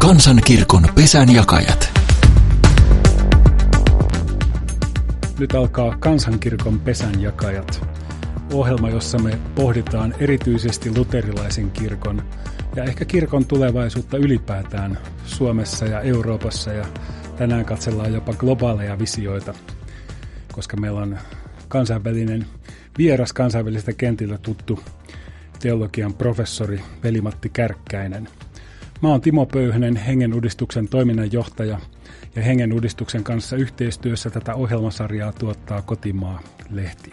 Kansankirkon pesänjakajat. Nyt alkaa Kansankirkon pesänjakajat. Ohjelma, jossa me pohditaan erityisesti luterilaisen kirkon ja ehkä kirkon tulevaisuutta ylipäätään Suomessa ja Euroopassa. Ja tänään katsellaan jopa globaaleja visioita, koska meillä on kansainvälinen vieras kansainvälisestä kentiltä tuttu teologian professori Veli-Matti Kärkkäinen. Mä oon Timo Pöyhönen, Hengenuudistuksen toiminnanjohtaja, ja Hengenuudistuksen kanssa yhteistyössä tätä ohjelmasarjaa tuottaa Kotimaa-lehti.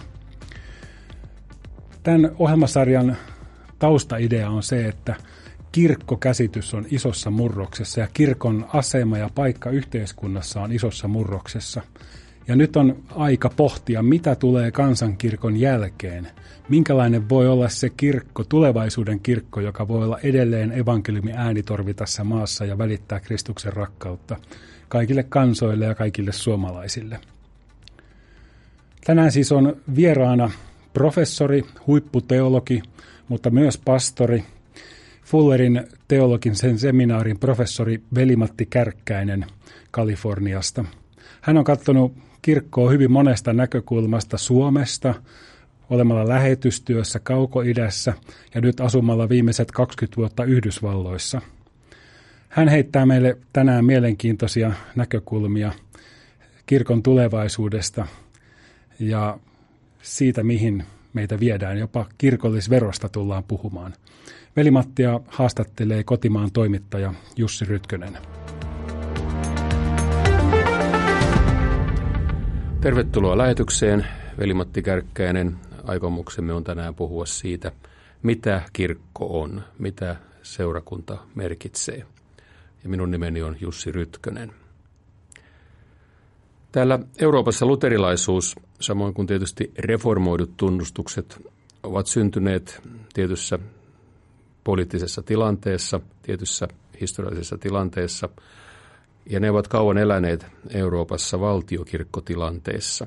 Tämän ohjelmasarjan taustaidea on se, että kirkkokäsitys on isossa murroksessa ja kirkon asema ja paikka yhteiskunnassa on isossa murroksessa. Ja nyt on aika pohtia, mitä tulee kansankirkon jälkeen. Minkälainen voi olla se kirkko, tulevaisuuden kirkko, joka voi olla edelleen evankeliumin äänitorvi tässä maassa ja välittää Kristuksen rakkautta kaikille kansoille ja kaikille suomalaisille. Tänään siis on vieraana professori, huipputeologi, mutta myös pastori, Fullerin teologisen seminaarin professori Veli-Matti Kärkkäinen Kaliforniasta. Hän on katsonut kirkkoa hyvin monesta näkökulmasta Suomesta, olemalla lähetystyössä Kauko-idässä ja nyt asumalla viimeiset 20 vuotta Yhdysvalloissa. Hän heittää meille tänään mielenkiintoisia näkökulmia kirkon tulevaisuudesta ja siitä, mihin meitä viedään. Jopa kirkollisverosta tullaan puhumaan. Veli-Mattia haastattelee Kotimaan toimittaja Jussi Rytkönen. Tervetuloa lähetykseen, Veli-Matti Kärkkäinen. Aikomuksemme on tänään puhua siitä, mitä kirkko on, mitä seurakunta merkitsee. Ja minun nimeni on Jussi Rytkönen. Täällä Euroopassa luterilaisuus, samoin kuin tietysti reformoidut tunnustukset, ovat syntyneet tietyssä poliittisessa tilanteessa, tietyssä historiallisessa tilanteessa, ja ne ovat kauan eläneet Euroopassa valtiokirkkotilanteessa.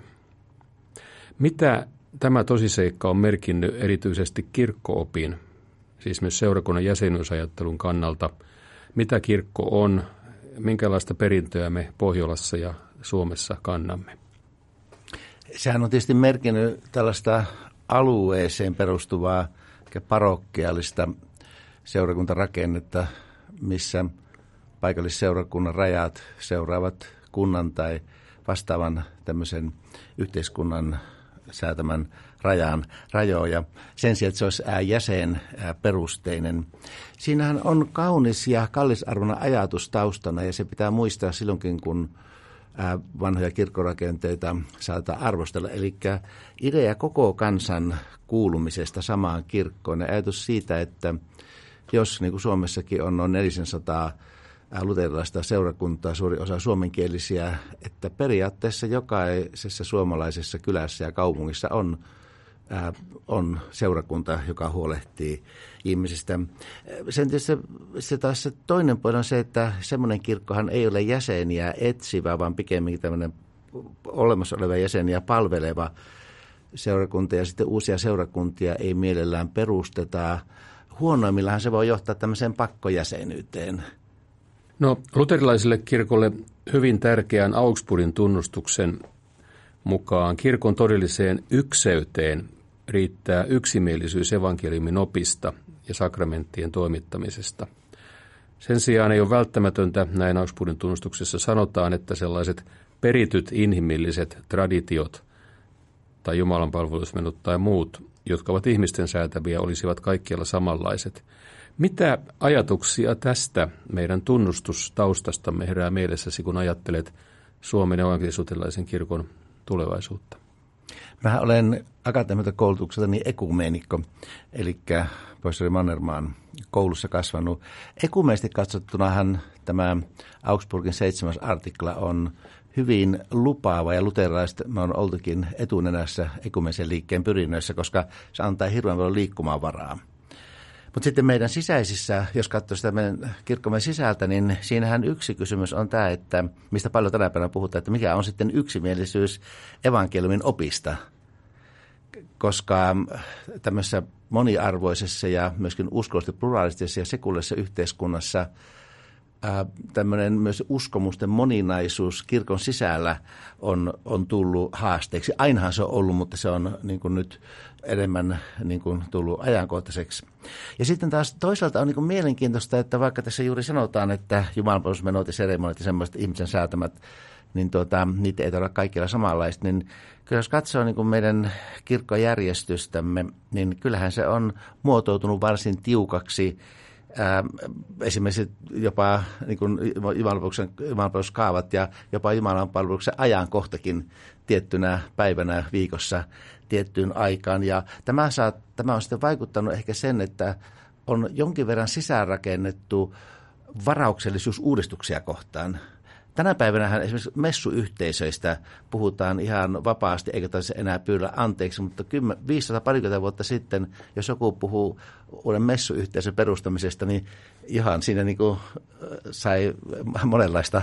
Mitä tämä tosiseikka on merkinnyt erityisesti kirkko-opin, siis myös seurakunnan jäsenyysajattelun kannalta? Mitä kirkko on, minkälaista perintöä me Pohjolassa ja Suomessa kannamme? Sehän on tietysti merkinnyt tällaista alueeseen perustuvaa parokkialista seurakuntarakennetta, missä paikallisseurakunnan rajat seuraavat kunnan tai vastaavan tämmöisen yhteiskunnan säätämän rajoja. Sen sijaan, että se olisi jäsenperusteinen. Siinähän on kaunis ja kallisarvoinen ajatus taustana, ja se pitää muistaa silloinkin, kun vanhoja kirkkorakenteita saattaa arvostella. Eli idea koko kansan kuulumisesta samaan kirkkoon ja ajatus siitä, että jos niin kuin Suomessakin on noin 400 luterilaista seurakuntaa, suuri osa suomenkielisiä, että periaatteessa jokaisessa suomalaisessa kylässä ja kaupungissa on seurakunta, joka huolehtii ihmisistä. Sen se taas se toinen puoli on se, että semmoinen kirkkohan ei ole jäseniä etsivä, vaan pikemminkin tämmöinen olemassa oleva jäseniä palveleva seurakunta, ja sitten uusia seurakuntia ei mielellään perusteta. Huonoimmillaan se voi johtaa tämmöiseen pakkojäsenyyteen. No, luterilaiselle kirkolle hyvin tärkeän Augsburgin tunnustuksen mukaan kirkon todelliseen ykseyteen riittää yksimielisyys evankeliumin opista ja sakramenttien toimittamisesta. Sen sijaan ei ole välttämätöntä, näin Augsburgin tunnustuksessa sanotaan, että sellaiset perityt inhimilliset traditiot tai jumalanpalvelusmenot tai muut, jotka ovat ihmisten säätäviä, olisivat kaikkialla samanlaiset. Mitä ajatuksia tästä meidän tunnustustaustastamme herää mielessäsi, kun ajattelet Suomen evankelis-luterilaisen kirkon tulevaisuutta? Mä olen akateemilta koulutukseltani ekumeenikko, eli professori Mannermaan koulussa kasvanut. Ekumeisesti katsottunahan tämä Augsburgin 7. artikla on hyvin lupaava, ja luterilaiset me on oltukin etunenässä ekumeenisen liikkeen pyrinnöissä, koska se antaa hirveän paljon liikkumavaraa. Mutta sitten meidän sisäisissä, jos katsoo sitä meidän kirkkomme sisältä, niin siinähän yksi kysymys on tämä, että mistä paljon tänä päivänä puhutaan, että mikä on sitten yksimielisyys evankeliumin opista. Koska tämmöisessä moniarvoisessa ja myöskin uskollisesti pluralistisessa ja sekulisessa yhteiskunnassa tämmöinen myös uskomusten moninaisuus kirkon sisällä on tullut haasteeksi. Ainahan se on ollut, mutta se on niin kuin nyt enemmän niin kuin tullut ajankohtaiseksi. Ja sitten taas toisaalta on niin kuin mielenkiintoista, että vaikka tässä juuri sanotaan, että jumalanpalvelusmenot ja seremonit ja semmoiset ihmisen säätämät, niin niitä ei ole kaikilla samanlaista, niin kyllä jos katsoo niin kuin meidän kirkkojärjestystämme, niin kyllähän se on muotoutunut varsin tiukaksi. Esimerkiksi jopa niin kuin jumalanpalveluskaavat ja jopa jumalanpalveluksen ajankohtakin tiettynä päivänä viikossa tiettyyn aikaan. Ja tämä on sitten vaikuttanut ehkä sen, että on jonkin verran sisäänrakennettu varauksellisuus uudistuksia kohtaan. Tänä päivänähän esimerkiksi messuyhteisöistä puhutaan ihan vapaasti, eikä taisi enää pyydä anteeksi, mutta 500 vuotta sitten, jos joku puhuu uuden messuyhteisön perustamisesta, niin ihan siinä niin kuin sai monenlaista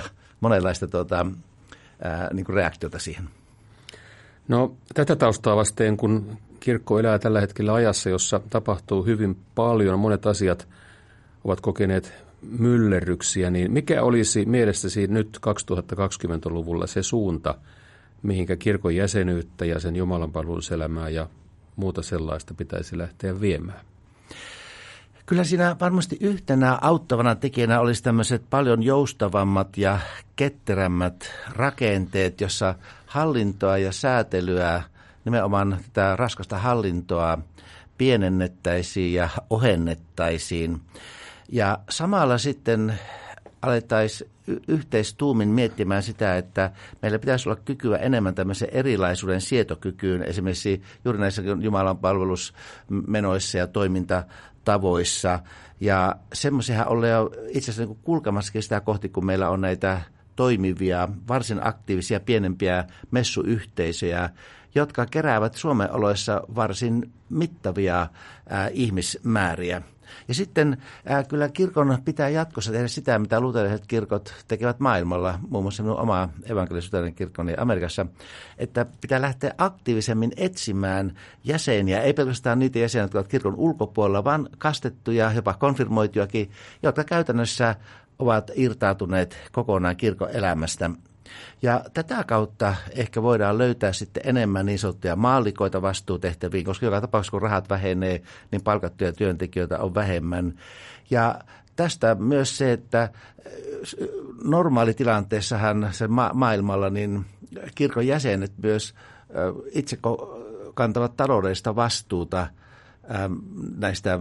niin kuin reaktiota siihen. No tätä taustaa vasten, kun kirkko elää tällä hetkellä ajassa, jossa tapahtuu hyvin paljon, monet asiat ovat kokeneet myllerryksiä, niin mikä olisi mielestäsi nyt 2020-luvulla se suunta, mihinkä kirkon jäsenyyttä ja sen jumalanpalveluselämää ja muuta sellaista pitäisi lähteä viemään? Kyllä siinä varmasti yhtenä auttavana tekijänä olisi tämmöiset paljon joustavammat ja ketterämmät rakenteet, jossa hallintoa ja säätelyä, nimenomaan tätä raskasta hallintoa pienennettäisiin ja ohennettaisiin. Ja samalla sitten alettaisiin yhteistuumin miettimään sitä, että meillä pitäisi olla kykyä enemmän tämmöisen erilaisuuden sietokykyyn, esimerkiksi juuri näissä Jumalan palvelusmenoissa ja toimintatavoissa. Ja semmoisiahan ollaan jo itse asiassa niin kulkemassakin sitä kohti, kun meillä on näitä toimivia, varsin aktiivisia, pienempiä messuyhteisöjä, jotka keräävät Suomen oloissa varsin mittavia ihmismääriä. Ja sitten kyllä kirkon pitää jatkossa tehdä sitä, mitä luterilaiset kirkot tekevät maailmalla, muun muassa minun oma evankelis-luterilainen kirkkoni Amerikassa, että pitää lähteä aktiivisemmin etsimään jäseniä, ei pelkästään niitä jäseniä, jotka ovat kirkon ulkopuolella, vaan kastettuja, jopa konfirmoitujakin, jotka käytännössä ovat irtautuneet kokonaan kirkon elämästä. Ja tätä kautta ehkä voidaan löytää sitten enemmän niin sanottuja maallikoita vastuutehtäviin, koska joka tapauksessa kun rahat vähenee, niin palkattuja työntekijöitä on vähemmän. Ja tästä myös se, että normaalitilanteessahan se maailmalla niin kirkon jäsenet myös itse kantavat taloudellista vastuuta näistä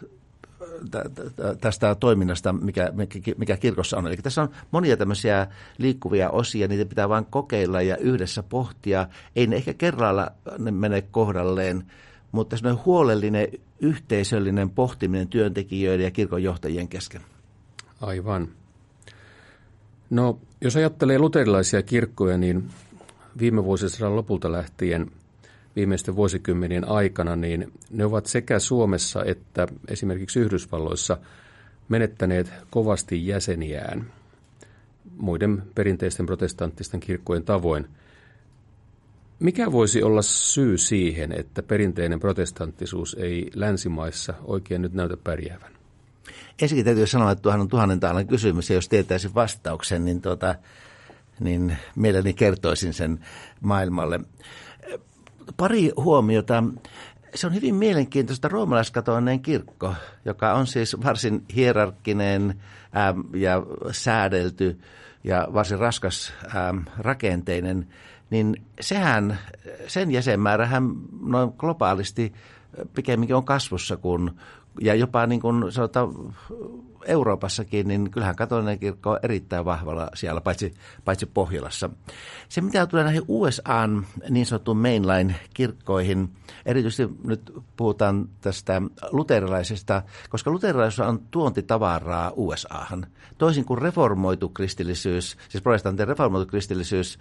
tästä toiminnasta, mikä kirkossa on. Eli tässä on monia tämmöisiä liikkuvia osia, niitä pitää vain kokeilla ja yhdessä pohtia. Ei ne ehkä kerralla ne mene kohdalleen, mutta semmoinen huolellinen yhteisöllinen pohtiminen työntekijöiden ja kirkonjohtajien kesken. Aivan. No, jos ajattelee luterilaisia kirkkoja, niin viime vuosisadan lopulta lähtien viimeisten vuosikymmenien aikana, niin ne ovat sekä Suomessa että esimerkiksi Yhdysvalloissa menettäneet kovasti jäseniään muiden perinteisten protestanttisten kirkkojen tavoin. Mikä voisi olla syy siihen, että perinteinen protestanttisuus ei länsimaissa oikein nyt näytä pärjäävän? Ensinnäkin täytyy sanoa, että tuohan on 1000 taalan kysymys, ja jos tietäisin vastauksen, niin mielelläni kertoisin sen maailmalle. Pari huomiota. Se on hyvin mielenkiintoista roomalaiskatolinen kirkko, joka on siis varsin hierarkkinen ja säädelty ja varsin raskas rakenteinen, niin sen jäsenmäärähän noin globaalisti pikemminkin on kasvussa ja jopa niin kuin sanotaan Euroopassakin, niin kyllähän katolinen kirkko on erittäin vahvalla siellä, paitsi Pohjolassa. Se, mitä tulee näihin USA:n niin sanottuun mainline-kirkkoihin, erityisesti nyt puhutaan tästä luterilaisesta, koska luterilaisuus on tuontitavaraa USA:han. Toisin kuin reformoitu kristillisyys, siis protestantin reformoitu kristillisyys,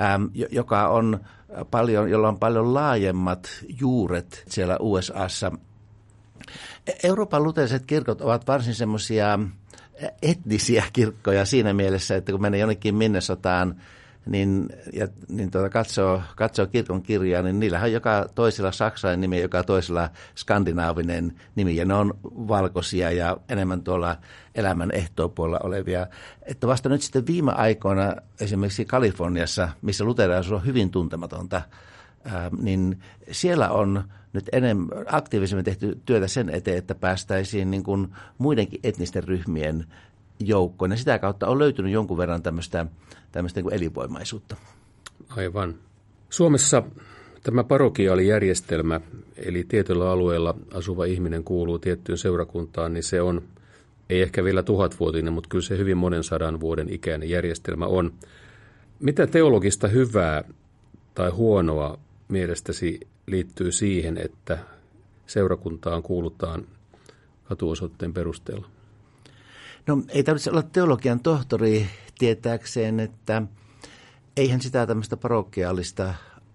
jolla on paljon laajemmat juuret siellä USA:ssa. Euroopan luteriset kirkot ovat varsin semmoisia etnisiä kirkkoja siinä mielessä, että kun menee jonnekin Minnesotaan niin katsoo kirkon kirjaa, niin niillähän on joka toisella saksalainen nimi, joka toisella skandinaavinen nimi, ja ne on valkoisia ja enemmän tuolla elämän ehtoopuolella olevia. Että vasta nyt sitten viime aikoina esimerkiksi Kaliforniassa, missä luterilaisuus on hyvin tuntematonta, niin siellä on nyt aktiivisemmin tehty työtä sen eteen, että päästäisiin niin kuin muidenkin etnisten ryhmien joukkoon. Ja sitä kautta on löytynyt jonkun verran tämmöistä niin kuin elinvoimaisuutta. Aivan. Suomessa tämä parokiaalijärjestelmä, eli tietyllä alueella asuva ihminen kuuluu tiettyyn seurakuntaan, niin se on, ei ehkä vielä 1000-vuotinen, mutta kyllä se hyvin monen 100 vuoden ikäinen järjestelmä on. Mitä teologista hyvää tai huonoa mielestäsi liittyy siihen, että seurakuntaan kuulutaan katuosoitteen perusteella? No ei tarvitse olla teologian tohtori tietääkseen, että eihän sitä tämmöistä parokiaalista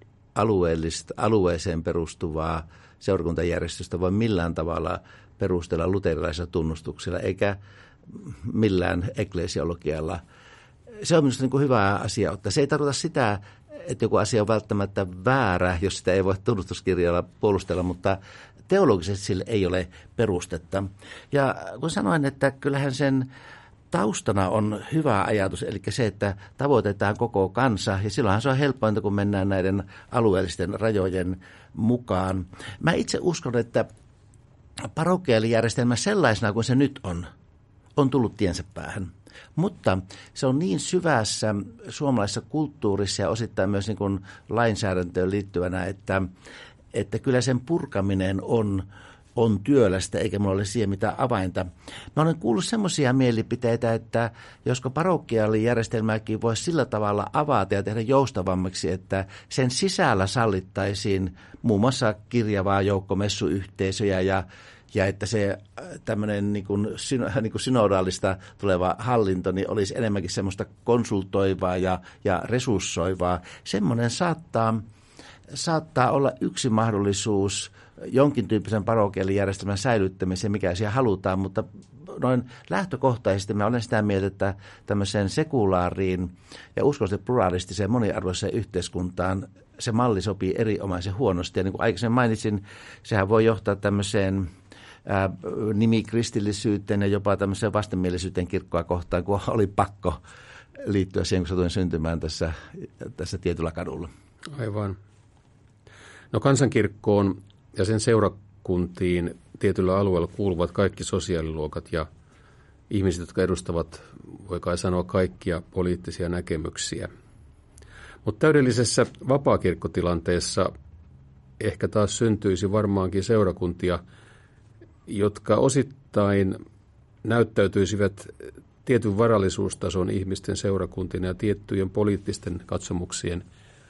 alueeseen perustuvaa seurakuntajärjestystä voi millään tavalla perustella luterilaisella tunnustuksella eikä millään eklesiologialla. Se on minusta niin kuin hyvä asia ottaa. Se ei tarkoita sitä, että joku asia on välttämättä väärä, jos sitä ei voi tunnustuskirjalla puolustella, mutta teologisesti sille ei ole perustetta. Ja kun sanoin, että kyllähän sen taustana on hyvä ajatus, eli se, että tavoitetaan koko kansa, ja silloinhan se on helpointa, kun mennään näiden alueellisten rajojen mukaan. Mä itse uskon, että parokiaalijärjestelmä sellaisena kuin se nyt on tullut tiensä päähän. Mutta se on niin syvässä suomalaisessa kulttuurissa ja osittain myös niin kuin lainsäädäntöön liittyvänä, että kyllä sen purkaminen on työlästä, eikä minulla ole siihen mitään avainta. Mä olen kuullut semmoisia mielipiteitä, että josko parokiaalijärjestelmääkin voisi sillä tavalla avata ja tehdä joustavammaksi, että sen sisällä sallittaisiin muun muassa kirjavaa joukkomessuyhteisöjä ja että se tämmöinen niin kuin synodaalista tuleva hallinto niin olisi enemmänkin semmoista konsultoivaa ja resurssoivaa. Semmoinen saattaa olla yksi mahdollisuus jonkin tyyppisen parokiaalijärjestelmän säilyttämiseen, mikä siellä halutaan, mutta noin lähtökohtaisesti mä olen sitä mieltä, että tämmöiseen sekulaariin ja uskonnollisesti pluralistiseen moniarvoiseen yhteiskuntaan se malli sopii erinomaisen huonosti. Ja niin kuin aikaisemmin mainitsin, sehän voi johtaa tämmöiseen nimikristillisyyteen ja jopa tämmöiseen vastenmielisyyteen kirkkoa kohtaan, kun oli pakko liittyä siihen, kun satuin syntymään tässä tietyllä kadulla. Aivan. No kansankirkkoon ja sen seurakuntiin tietyllä alueella kuuluvat kaikki sosiaaliluokat ja ihmiset, jotka edustavat, voi kai sanoa, kaikkia poliittisia näkemyksiä. Mutta täydellisessä vapaakirkkotilanteessa ehkä taas syntyisi varmaankin seurakuntia, jotka osittain näyttäytyisivät tietyn varallisuustason ihmisten seurakuntina ja tiettyjen poliittisten katsomuksien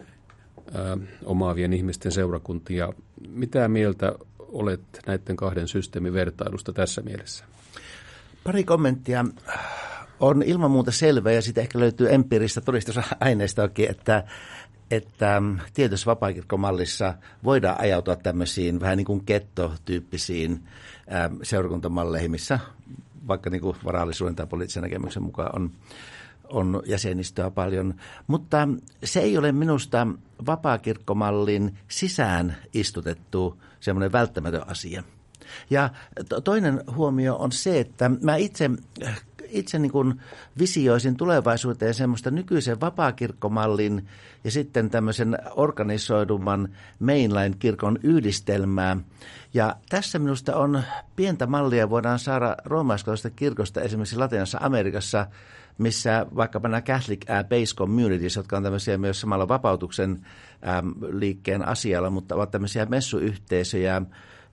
omaavien ihmisten seurakuntia. Mitä mieltä olet näiden kahden systeemin vertailusta tässä mielessä? Pari kommenttia. On ilman muuta selvää, ja siitä ehkä löytyy empiiristä todistusaineistoakin, että tietyssä vapaakirkkomallissa voidaan ajautua tämmöisiin vähän niin kuin gettotyyppisiin seurakuntamalleihin, missä vaikka niin kuin varallisuuden tai poliittisen näkemyksen mukaan on jäsenistöä paljon. Mutta se ei ole minusta vapaakirkkomallin sisään istutettu semmoinen välttämätön asia. Ja toinen huomio on se, että mä itse niin kuin visioisin tulevaisuuteen semmoista nykyisen vapaakirkkomallin ja sitten tämmöisen organisoidumman mainline-kirkon yhdistelmää. Ja tässä minusta on pientä mallia, voidaan saada roomalaiskatolista kirkosta esimerkiksi Latinalaisessa Amerikassa, missä vaikkapa nämä Catholic Base Communities, jotka on tämmöisiä myös samalla vapautuksen liikkeen asialla, mutta ovat tämmöisiä messuyhteisöjä,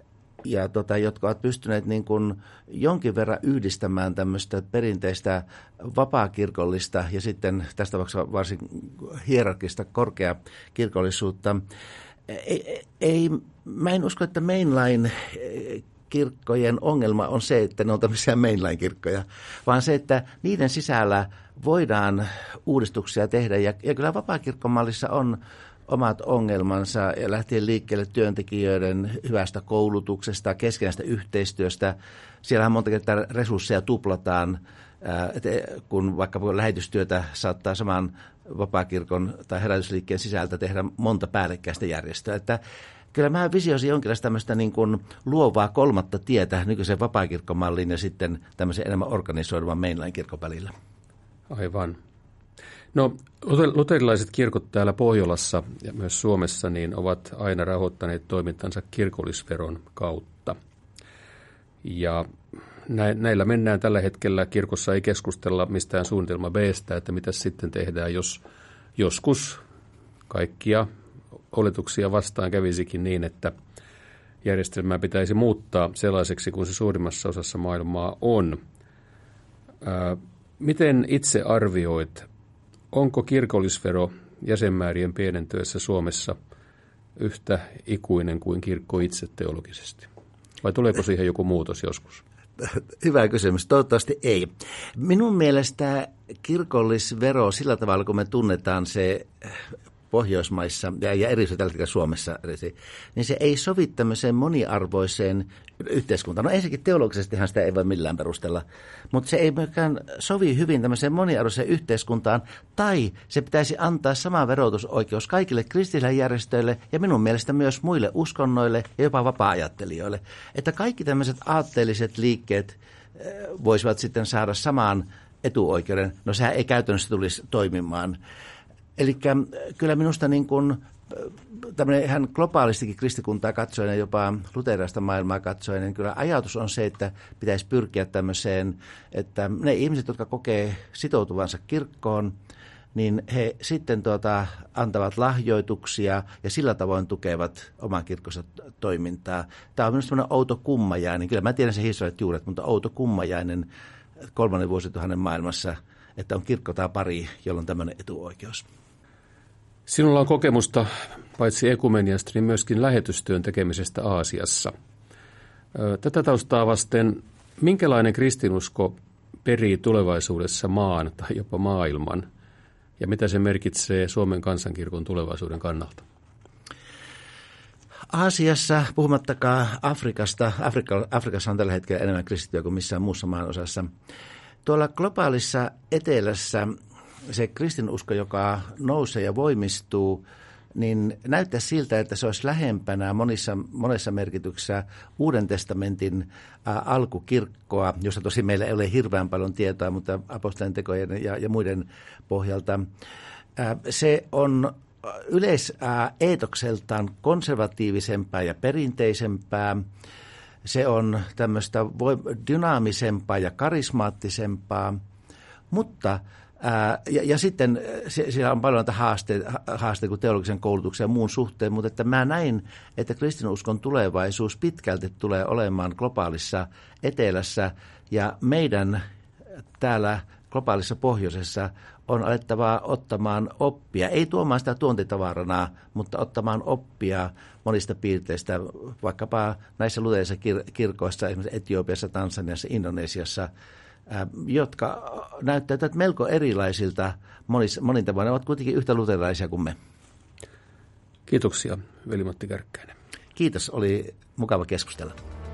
jotka ovat pystyneet niin kuin jonkin verran yhdistämään tämmöistä perinteistä vapaakirkollista ja sitten tästä tapauksessa varsin hierarkista korkeakirkollisuutta. Mä en usko, että mainline-kirkkojen ongelma on se, että ne on tämmöisiä mainline-kirkkoja, vaan se, että niiden sisällä voidaan uudistuksia tehdä. Ja kyllä vapaakirkkomallissa on omat ongelmansa ja lähtien liikkeelle työntekijöiden hyvästä koulutuksesta, keskenäistä yhteistyöstä. Siellähän monta kertaa resursseja tuplataan kun vaikka lähetystyötä saattaa saman vapaakirkon tai herätysliikkeen sisältä tehdä monta päällekkäistä järjestöä. Että kyllä mä visioisin jonkinlaista tämmöistä niin kuin luovaa kolmatta tietä nykyisen vapaakirkkomallin ja sitten tämmöisen enemmän organisoiduvan mainline-kirkon välillä. Aivan. No, luterilaiset kirkot täällä Pohjolassa ja myös Suomessa niin ovat aina rahoittaneet toimintansa kirkollisveron kautta. Ja näillä mennään tällä hetkellä. Kirkossa ei keskustella mistään suunnitelma B:stä, että mitä sitten tehdään, jos joskus kaikkia oletuksia vastaan kävisikin niin, että järjestelmää pitäisi muuttaa sellaiseksi kuin se suurimmassa osassa maailmaa on. Miten itse arvioit, onko kirkollisvero jäsenmäärien pienentyessä Suomessa yhtä ikuinen kuin kirkko itse teologisesti? Vai tuleeko siihen joku muutos joskus? Hyvä kysymys. Toivottavasti ei. Minun mielestä kirkollisvero sillä tavalla, kun me tunnetaan se Pohjoismaissa ja erityisesti tällä hetkellä Suomessa, niin se ei sovi tämmöiseen moniarvoiseen yhteiskuntaan. No ensinnäkin teologisestihan sitä ei voi millään perustella, mutta se ei myöskään sovi hyvin tämmöiseen moniarvoiseen yhteiskuntaan, tai se pitäisi antaa sama verotusoikeus kaikille kristillisille järjestöille ja minun mielestä myös muille uskonnoille ja jopa vapaa-ajattelijoille. Että kaikki tämmöiset aatteelliset liikkeet voisivat sitten saada samaan etuoikeuden. No sehän ei käytännössä tulisi toimimaan. Eli kyllä minusta niin kuin tämmöinen ihan globaalistikin kristikuntaa katsoen ja jopa luterilaista maailmaa katsoen, niin kyllä ajatus on se, että pitäisi pyrkiä tämmöiseen, että ne ihmiset, jotka kokee sitoutuvansa kirkkoon, niin he sitten antavat lahjoituksia ja sillä tavoin tukevat oman kirkkonsa toimintaa. Tämä on minusta tämmöinen outo kummajainen. Kyllä mä tiedän sen historialliset juuret, mutta outo kummajainen 3. vuosituhannen maailmassa, että on kirkko tai pari, jolla on tämmöinen etuoikeus. Sinulla on kokemusta paitsi ekumeniasta, niin myöskin lähetystyön tekemisestä Aasiassa. Tätä taustaa vasten, minkälainen kristinusko perii tulevaisuudessa maan tai jopa maailman, ja mitä se merkitsee Suomen kansankirkon tulevaisuuden kannalta? Aasiassa, puhumattakaan Afrikasta, Afrikassa on tällä hetkellä enemmän kristittyä kuin missään muussa maanosassa. Tuolla globaalissa etelässä se kristinusko, joka nousee ja voimistuu, niin näyttää siltä, että se olisi lähempänä monessa merkityksessä Uuden testamentin alkukirkkoa, josta tosi meillä ei ole hirveän paljon tietoa, mutta apostolien tekojen ja muiden pohjalta. Se on yleiseetokseltaan konservatiivisempaa ja perinteisempää. Se on tämmöistä dynaamisempaa ja karismaattisempaa, mutta ja sitten siellä on paljon näitä haasteita kuin teologisen koulutuksen ja muun suhteen, mutta että mä näin, että kristinuskon tulevaisuus pitkälti tulee olemaan globaalissa etelässä ja meidän täällä globaalissa pohjoisessa on alettavaa ottamaan oppia, ei tuomaan sitä tuontitavarana, mutta ottamaan oppia monista piirteistä, vaikkapa näissä luterilaisissa kirkoissa, esimerkiksi Etiopiassa, Tansaniassa, Indonesiassa, jotka näyttävät melko erilaisilta monin tavoin. Ne ovat kuitenkin yhtä luterilaisia kuin me. Kiitoksia, Veli-Matti Kärkkäinen. Kiitos, oli mukava keskustella.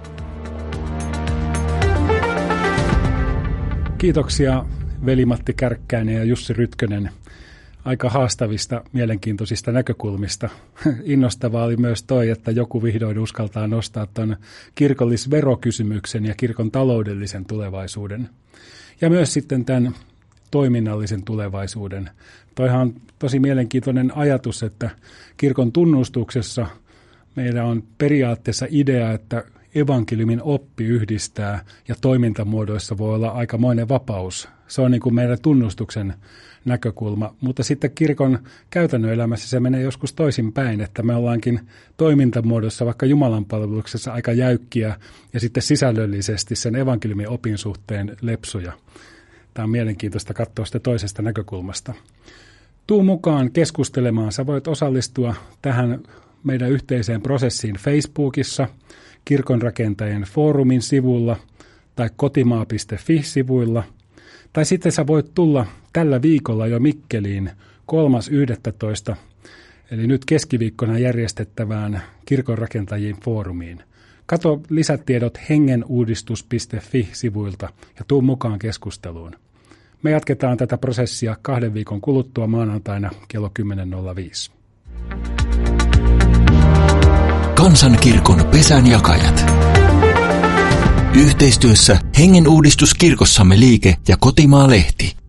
Kiitoksia Veli-Matti Kärkkäinen ja Jussi Rytkönen aika haastavista, mielenkiintoisista näkökulmista. Innostavaa oli myös toi, että joku vihdoin uskaltaa nostaa tuon kirkollisverokysymyksen ja kirkon taloudellisen tulevaisuuden. Ja myös sitten tämän toiminnallisen tulevaisuuden. Toihan on tosi mielenkiintoinen ajatus, että kirkon tunnustuksessa meillä on periaatteessa idea, että evankeliumin oppi yhdistää ja toimintamuodoissa voi olla aikamoinen vapaus. Se on niin kuin meidän tunnustuksen näkökulma, mutta sitten kirkon käytännön elämässä se menee joskus toisinpäin, että me ollaankin toimintamuodossa vaikka Jumalan palveluksessa aika jäykkiä ja sitten sisällöllisesti sen evankeliumin opin suhteen lepsuja. Tämä on mielenkiintoista katsoa sitä toisesta näkökulmasta. Tuu mukaan keskustelemaan. Sä voit osallistua tähän meidän yhteiseen prosessiin Facebookissa, Kirkonrakentajien foorumin sivulla tai kotimaa.fi-sivuilla. Tai sitten sä voit tulla tällä viikolla jo Mikkeliin 3.11. eli nyt keskiviikkona järjestettävään Kirkonrakentajien foorumiin. Kato lisätiedot hengenuudistus.fi-sivuilta ja tuu mukaan keskusteluun. Me jatketaan tätä prosessia 2 viikon kuluttua maanantaina kello 10.05. Kansankirkon pesänjakajat. Yhteistyössä Hengenuudistus kirkossamme liike ja Kotimaa-lehti.